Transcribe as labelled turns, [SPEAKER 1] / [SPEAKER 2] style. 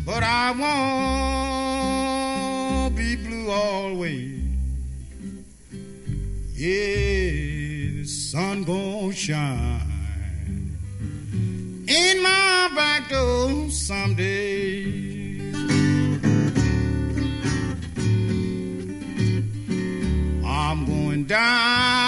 [SPEAKER 1] but I won't be blue always. Yeah, the sun gon' shine in my back door someday. I'm going down